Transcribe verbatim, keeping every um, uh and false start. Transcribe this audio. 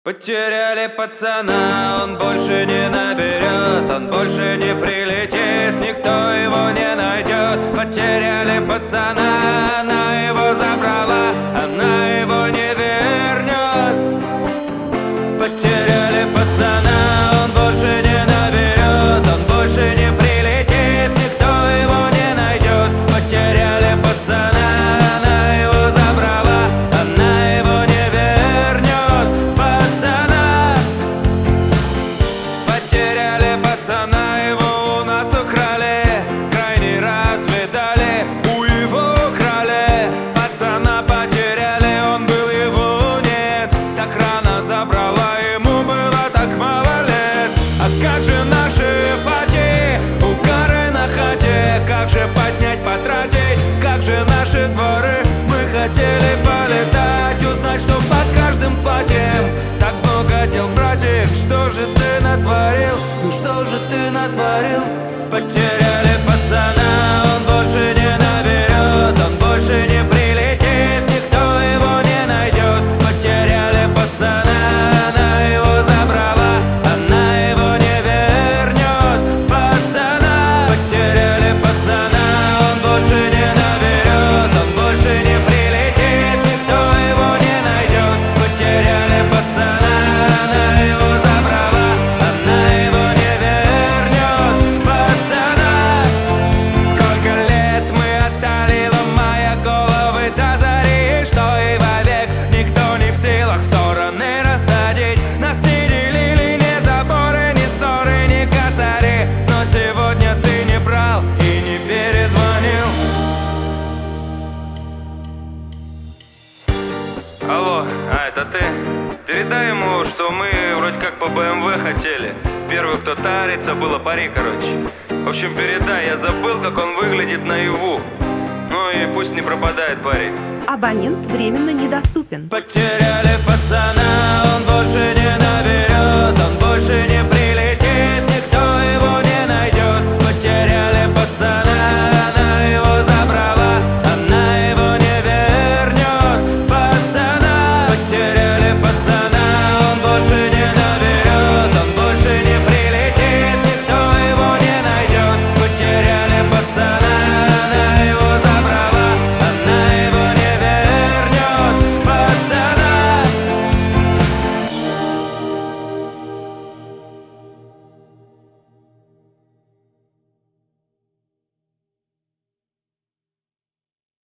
Потеряли пацана, он больше не наберет, он больше не прилетит, никто его не найдет. Потеряли пацана, она его забрала, она его не вернет. Потеряли пацана, он больше не наберет, он больше не прилетит, никто его не найдет. Потеряли пацана, она его забрала, она его не вернет. Пацана, потеряли пацана, его у нас украли, крайний раз видали, у его украли. Пацана потеряли, он был, его нет, так рано забрала, ему было так мало лет. А как же наши пати, угары на хате, как же поднять, потратить, как же наши дворы. Мы хотели полетать, узнать, что под каждым платьем. Так много дел, братик, что же ты натворил? Ну что же ты натворил? Потеряли пацана, он больше не наберет, он больше не прилетит, никто его не найдет. Потеряли пацана, она его забрала, она его не вернет. Пацана, потеряли пацана, он больше не наберет, он больше не прилетит, никто его не найдет. Потеряли пацана, она его забрала, она его не вернет. Пацана, сколько лет мы отдали, ломая головы до зари, что и вовек никто не в силах стороны рассадить. Нас не делили ни заборы, ни ссоры, ни косари, но сегодня ты не брал и не перезвонил. Алло, а это ты? Передай ему, что мы вроде как по бэ эм вэ хотели. Первый, кто тарится, было пари, короче. В общем, передай, я забыл, как он выглядит наяву. Ну и пусть не пропадает парень. Абонент временно недоступен. Потеряли